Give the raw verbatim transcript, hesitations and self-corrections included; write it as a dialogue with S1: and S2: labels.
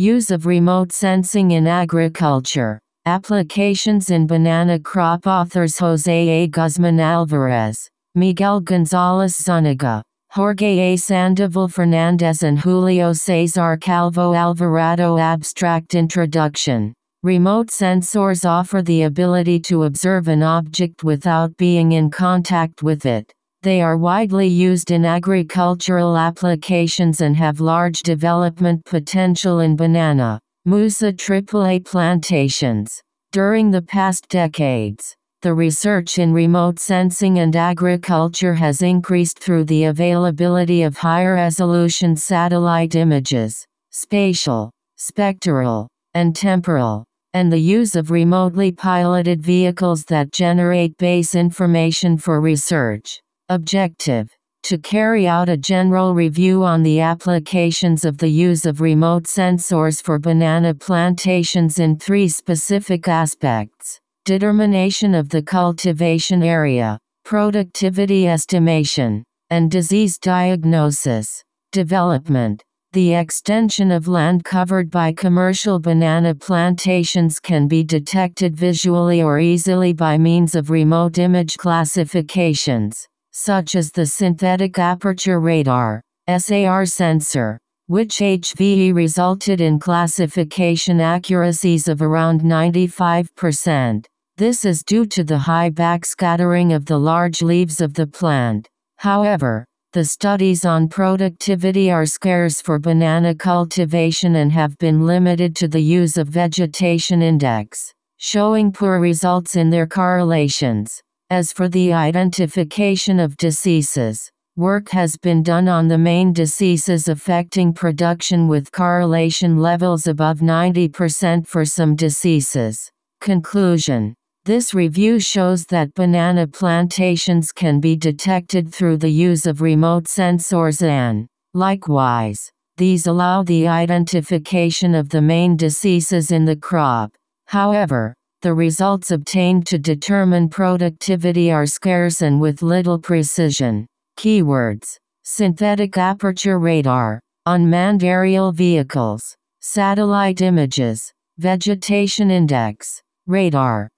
S1: Use of remote sensing in agriculture. Applications in banana crop. Authors Jose A. Guzman Alvarez, Miguel Gonzalez Zuniga, Jorge A. Sandoval Fernandez and Julio Cesar Calvo Alvarado. Abstract introduction. Remote sensors offer the ability to observe an object without being in contact with it. They are widely used in agricultural applications and have large development potential in banana, Musa triple A plantations. During the past decades, the research in remote sensing and agriculture has increased through the availability of higher-resolution satellite images, spatial, spectral, and temporal, and the use of remotely piloted vehicles that generate base information for research. Objective: to carry out a general review on the applications of the use of remote sensors for banana plantations in three specific aspects: determination of the cultivation area, productivity estimation, and disease diagnosis. Development: the extension of land covered by commercial banana plantations can be detected visually or easily by means of remote image classifications, such as the synthetic aperture radar (S A R) sensor, which H V E resulted in classification accuracies of around ninety-five percent. This is due to the high backscattering of the large leaves of the plant. However, the studies on productivity are scarce for banana cultivation and have been limited to the use of vegetation index, showing poor results in their correlations. As for the identification of diseases, work has been done on the main diseases affecting production with correlation levels above ninety percent for some diseases. Conclusion: this review shows that banana plantations can be detected through the use of remote sensors and, likewise, these allow the identification of the main diseases in the crop. However, the results obtained to determine productivity are scarce and with little precision. Keywords: synthetic aperture radar, unmanned aerial vehicles, satellite images, vegetation index, radar.